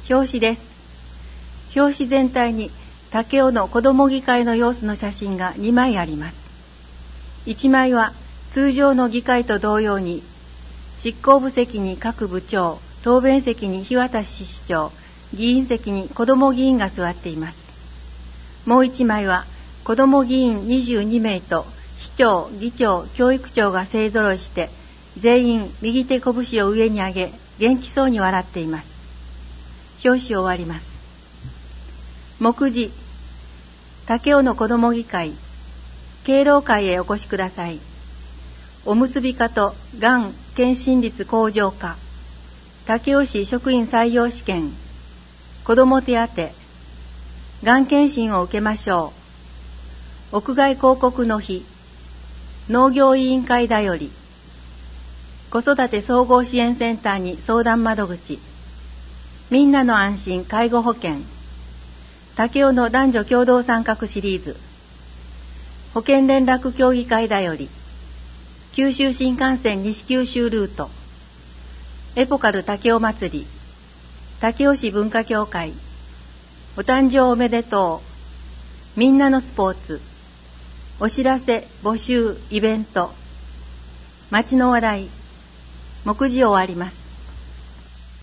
表紙です。表紙全体に武雄の子ども議会の様子の写真が2枚あります。1枚は通常の議会と同様に、執行部席に各部長、答弁席に日渡市長、議員席に子ども議員が座っています。もう1枚は子ども議員22名と市長、議長、教育長が勢ぞろいして、全員右手拳を上に上げ、元気そうに笑っています。表紙を終わります。目次、武雄の子ども議会、敬老会へお越しください。おむすび課とがん検診率向上課、武雄市職員採用試験、子ども手当、がん検診を受けましょう。屋外広告の日、農業委員会だより、子育て総合支援センターに相談窓口、みんなの安心介護保険、武雄の男女共同参画シリーズ、保健連絡協議会だより、九州新幹線西九州ルート、エポカル武雄祭り、武雄市文化協会、お誕生おめでとう、みんなのスポーツ、お知らせ、募集、イベント、町の話題、目次を終わります。